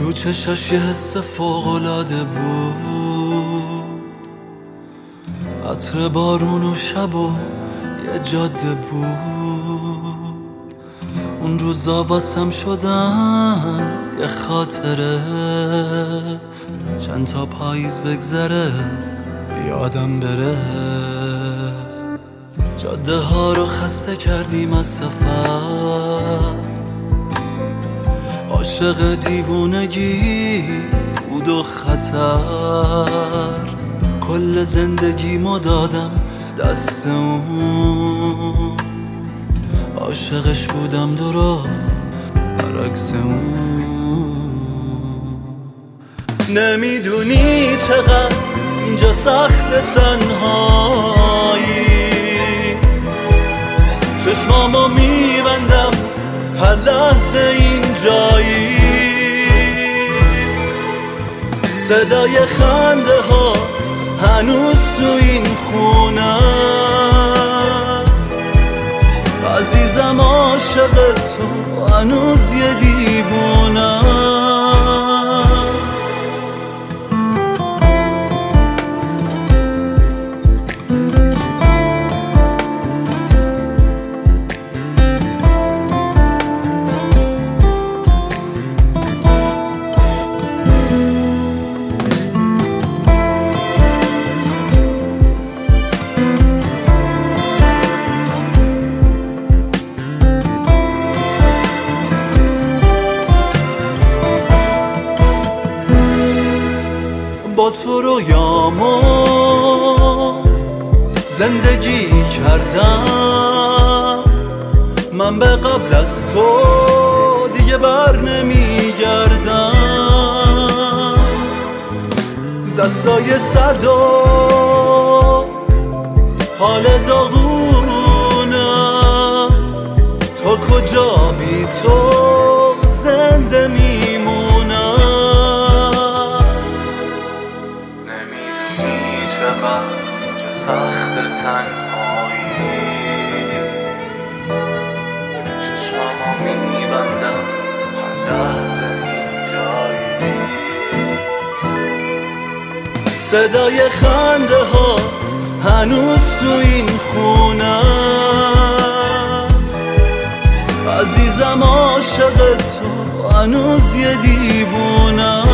تو چشاش یه حس فوق‌العاده بود، عطر بارون و شب و یه جاده بود. اون روزا واسم شدن یه خاطره، چند تا پاییز بگذره یادم بره. جاده ها رو خسته کردیم از سفر، عاشق دیوونگی بود و خطر. کل زندگیمو دادم دست اون، عاشقش بودم درست برعکس اون. نمیدونی چقدر اینجا سخت تنهایی، چشمامو میبندم هر لحظه اینجایی. صدای خنده هات هنوز تو این خونه، عزیزم عاشق تو هنوز یه دیوونه. با تو رویامو زندگی کردم، من به قبل از تو دیگه بر نمیگردم. دستای سرد و حال داغونم، تو کجا بی تو زنده میمونم. چه سخت تنهایی، چشمامو میبندم هر لحظه اینجایی. صدای خنده هات هنوز تو این خونه، عزیزم عاشق تو هنوز یه دیوونه.